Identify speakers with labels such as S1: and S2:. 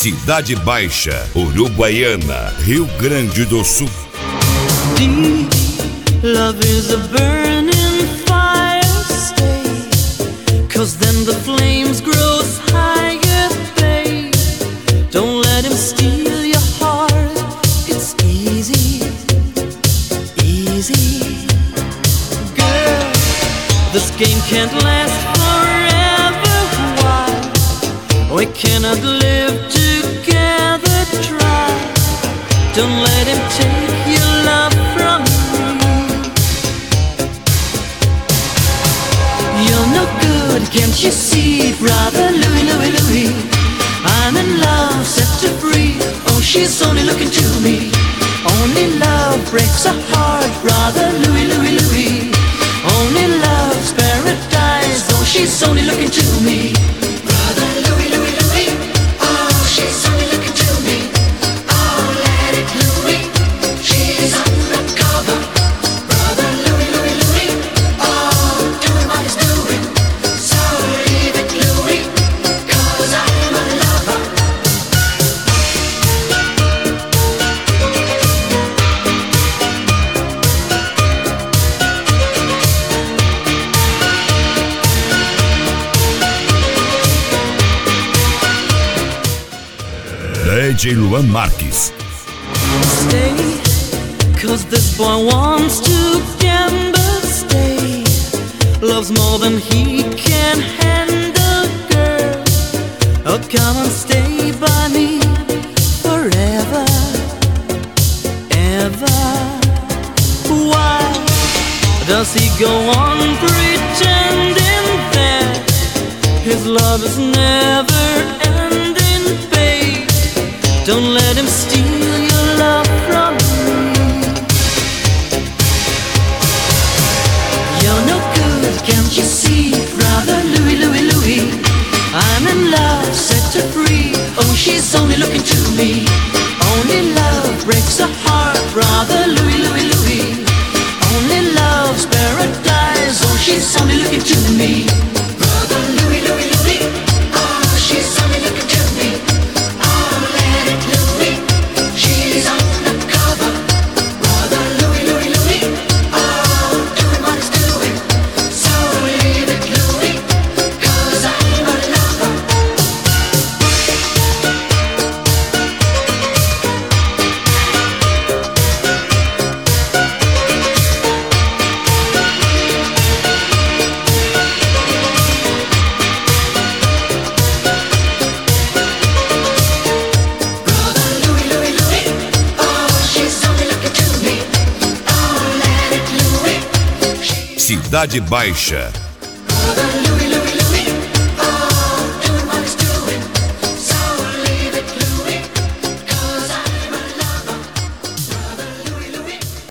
S1: Cidade Baixa, Uruguaiana, Rio Grande do Sul.
S2: Deep love is a burning fire, stay, 'cause then the flames grows higher, babe. Don't let him steal your heart, it's easy, easy. Girl, this game can't last forever, why? We cannot live together, try. Don't let him take your love from me. You're no good, can't you see, brother Louie, Louie, Louie? I'm in love, set to free. Oh, she's only looking to me. Only love breaks a heart, brother Louie, Louie, Louie. Only love's paradise. Oh, she's only looking to me. Brother Louie, Louie, Louie. Oh, she's only looking to me. Oh, let it Louie. She's undercover. Brother Louie, Louie, Louie. Oh, doing what he's doing. So leave it Louie, 'cause I'm a lover.
S1: DJ Luan Marques.
S2: Stay, 'cause this boy wants to gamble, stay. Loves more than he can handle, girl. Oh, come and stay by me forever, ever. Why does he go on pretending that his love is never ending, babe? Don't let him steal your love from me. You're no good, can't you see, brother Louie, Louie, Louie? I'm in love, set to free. Oh, she's only looking to me. Only love breaks a heart, brother Louie, Louie, Louie. Only love's paradise. Oh, she's only looking to me. Brother Louie, Louie, Louie. Oh, she's only looking to me. Oh, let it Louie. She's undercover. Brother Louie, Louie, Louie. Oh, doing what he's doing. So leave it Louie, 'cause I'm a lover. Brother Louie, Louie, Louie. Oh, she's only looking to me. Oh, let it Louie.
S1: Cidade Baixa,
S2: Brother Louie.